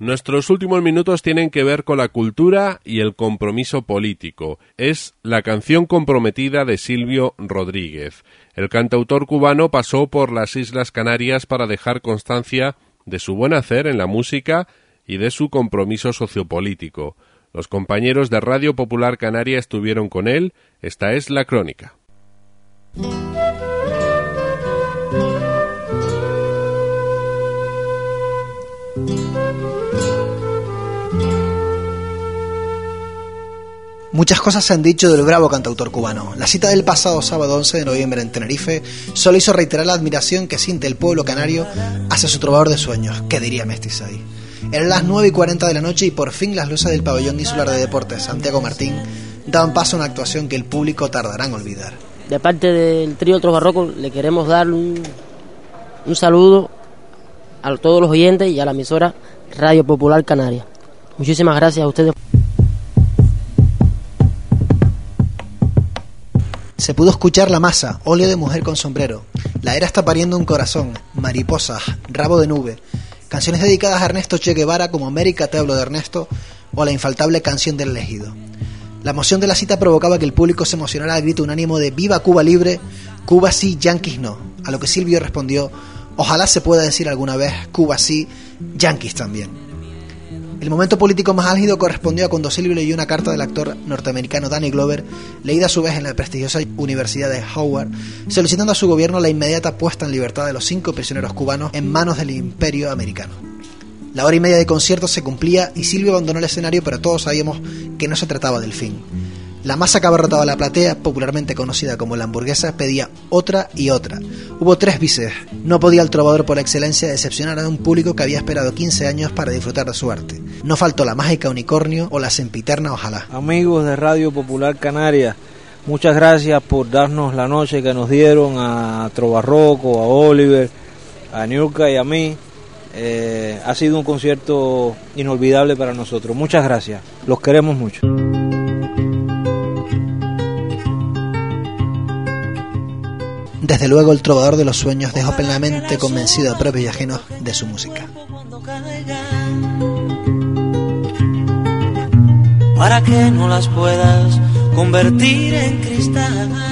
Nuestros últimos minutos tienen que ver con la cultura y el compromiso político. Es la canción comprometida de Silvio Rodríguez. El cantautor cubano pasó por las Islas Canarias para dejar constancia de su buen hacer en la música y de su compromiso sociopolítico. Los compañeros de Radio Popular Canaria estuvieron con él. Esta es la crónica. Muchas cosas se han dicho del bravo cantautor cubano. La cita del pasado sábado 11 de noviembre en Tenerife solo hizo reiterar la admiración que siente el pueblo canario hacia su trovador de sueños. ¿Qué diría Mestizay? Eran las 9:40 de la noche y por fin las luces del pabellón insular de deportes Santiago Martín daban paso a una actuación que el público tardará en olvidar. De parte del trío Otros Barrocos le queremos dar un saludo a todos los oyentes y a la emisora Radio Popular Canaria. Muchísimas gracias a ustedes. Se pudo escuchar La Masa, Óleo de mujer con sombrero, La era está pariendo un corazón, Mariposas, Rabo de nube, canciones dedicadas a Ernesto Che Guevara como América te hablo de Ernesto o la infaltable Canción del elegido. La emoción de la cita provocaba que el público se emocionara al grito unánimo de Viva Cuba libre, Cuba sí, Yankees no, a lo que Silvio respondió, ojalá se pueda decir alguna vez Cuba sí, Yankees también. El momento político más álgido correspondió a cuando Silvio leyó una carta del actor norteamericano Danny Glover, leída a su vez en la prestigiosa Universidad de Howard, solicitando a su gobierno la inmediata puesta en libertad de los 5 prisioneros cubanos en manos del imperio americano. La hora y media de concierto se cumplía y Silvio abandonó el escenario, pero todos sabíamos que no se trataba del fin. La masa que abarrotaba la platea, popularmente conocida como la hamburguesa, pedía otra y otra. Hubo 3 bises. No podía el trovador por excelencia decepcionar a un público que había esperado 15 años para disfrutar de su arte. No faltó la mágica unicornio o la sempiterna ojalá. Amigos de Radio Popular Canaria, muchas gracias por darnos la noche que nos dieron a Trobarroco, a Oliver, a Niurka y a mí. Ha sido un concierto inolvidable para nosotros. Muchas gracias. Los queremos mucho. Desde luego el trovador de los sueños dejó plenamente convencido a propios y ajenos de su música. Para que no las puedas convertir en cristal.